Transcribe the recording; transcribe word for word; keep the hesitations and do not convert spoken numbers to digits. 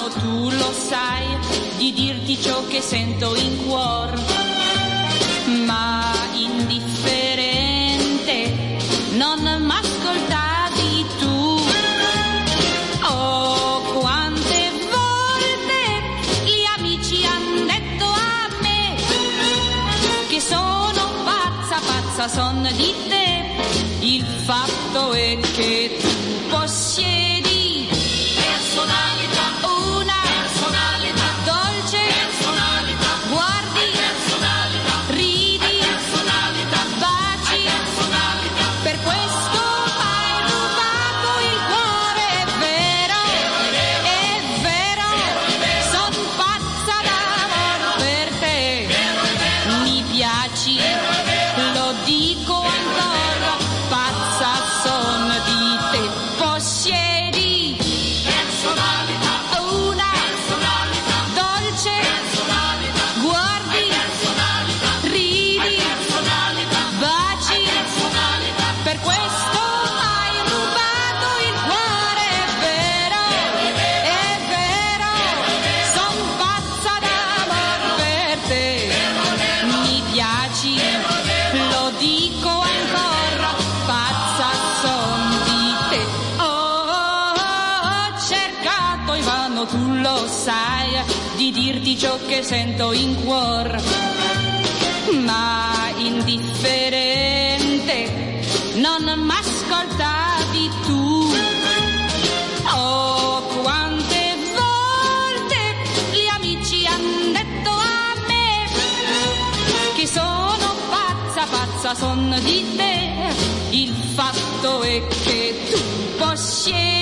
vano, tu lo sai, di dirti ciò che sento in cuor, ma indifferente non m'ascoltavi tu. Oh, quante volte gli amici han detto a me che sono pazza, pazza son di te. Il fatto è che tu possiedi personalità, una personalità dolce, personalità, guardi, personalità, ridi, personalità, baci, personalità. Per questo hai rubato il cuore, è vero, è vero, son pazza d'amore per te. Mi piaci, lo dico ancora, pazza son di te. Possiedi personalità, una personalità dolce, personalità, guardi, personalità, ridi, personalità, baci, personalità. Per questo hai rubato il cuore, è vero, è vero, son pazza d'amor per te. Mi piaci, lo dico ancora, pazza son di te. Oh, ho cercato invano, tu lo sai, di dirti ciò che sento in cuor, ma indifferente non m'ascoltavi tu. Oh, quante volte gli amici han detto a me che sono pazza, pazza son di te. Il fatto è che tu possiedi